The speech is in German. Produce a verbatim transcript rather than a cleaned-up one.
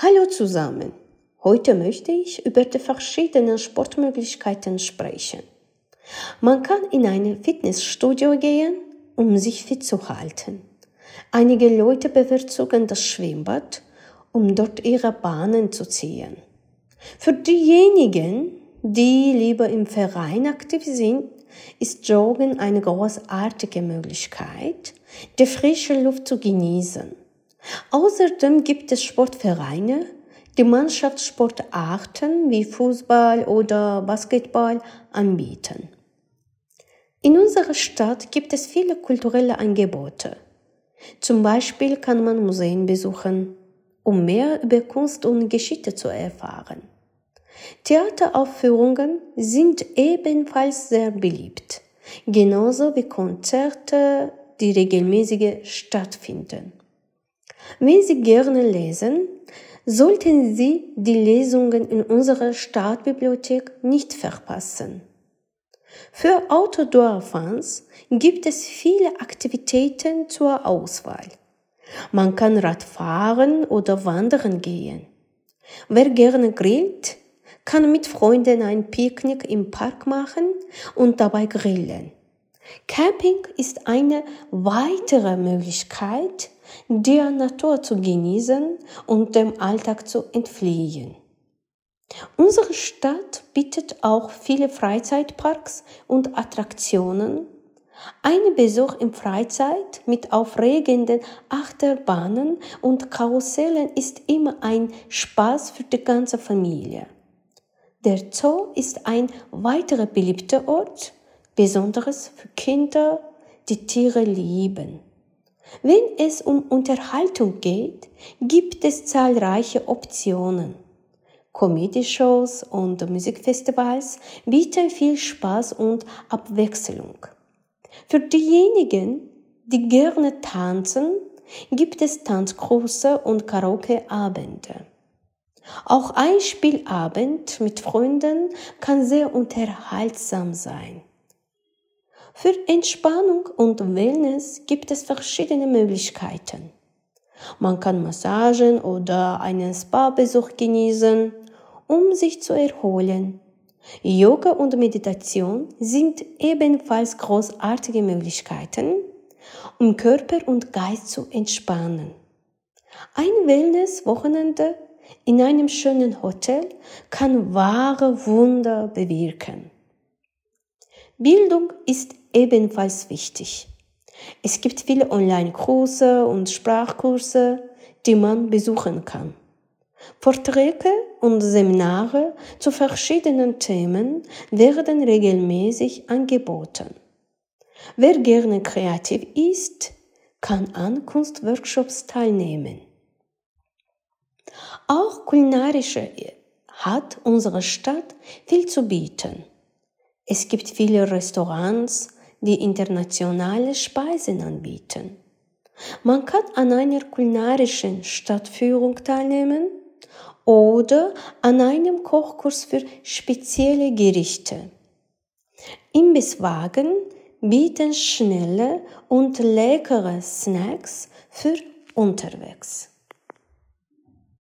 Hallo zusammen, heute möchte ich über die verschiedenen Sportmöglichkeiten sprechen. Man kann in ein Fitnessstudio gehen, um sich fit zu halten. Einige Leute bevorzugen das Schwimmbad, um dort ihre Bahnen zu ziehen. Für diejenigen, die lieber im Verein aktiv sind, ist Joggen eine großartige Möglichkeit, die frische Luft zu genießen. Außerdem gibt es Sportvereine, die Mannschaftssportarten wie Fußball oder Basketball anbieten. In unserer Stadt gibt es viele kulturelle Angebote. Zum Beispiel kann man Museen besuchen, um mehr über Kunst und Geschichte zu erfahren. Theateraufführungen sind ebenfalls sehr beliebt, genauso wie Konzerte, die regelmäßig stattfinden. Wenn Sie gerne lesen, sollten Sie die Lesungen in unserer Stadtbibliothek nicht verpassen. Für Outdoor-Fans gibt es viele Aktivitäten zur Auswahl. Man kann Radfahren oder wandern gehen. Wer gerne grillt, kann mit Freunden ein Picknick im Park machen und dabei grillen. Camping ist eine weitere Möglichkeit, der Natur zu genießen und dem Alltag zu entfliehen. Unsere Stadt bietet auch viele Freizeitparks und Attraktionen. Ein Besuch im Freizeit mit aufregenden Achterbahnen und Karussellen ist immer ein Spaß für die ganze Familie. Der Zoo ist ein weiterer beliebter Ort, besonders für Kinder, die Tiere lieben. Wenn es um Unterhaltung geht, gibt es zahlreiche Optionen. Comedy-Shows und Musikfestivals bieten viel Spaß und Abwechslung. Für diejenigen, die gerne tanzen, gibt es Tanzkurse und Karaoke-Abende. Auch ein Spielabend mit Freunden kann sehr unterhaltsam sein. Für Entspannung und Wellness gibt es verschiedene Möglichkeiten. Man kann Massagen oder einen Spa-Besuch genießen, um sich zu erholen. Yoga und Meditation sind ebenfalls großartige Möglichkeiten, um Körper und Geist zu entspannen. Ein Wellness-Wochenende in einem schönen Hotel kann wahre Wunder bewirken. Bildung ist ebenfalls wichtig. Es gibt viele Online-Kurse und Sprachkurse, die man besuchen kann. Vorträge und Seminare zu verschiedenen Themen werden regelmäßig angeboten. Wer gerne kreativ ist, kann an Kunstworkshops teilnehmen. Auch kulinarische hat unsere Stadt viel zu bieten. Es gibt viele Restaurants, die internationale Speisen anbieten. Man kann an einer kulinarischen Stadtführung teilnehmen oder an einem Kochkurs für spezielle Gerichte. Imbisswagen bieten schnelle und leckere Snacks für unterwegs.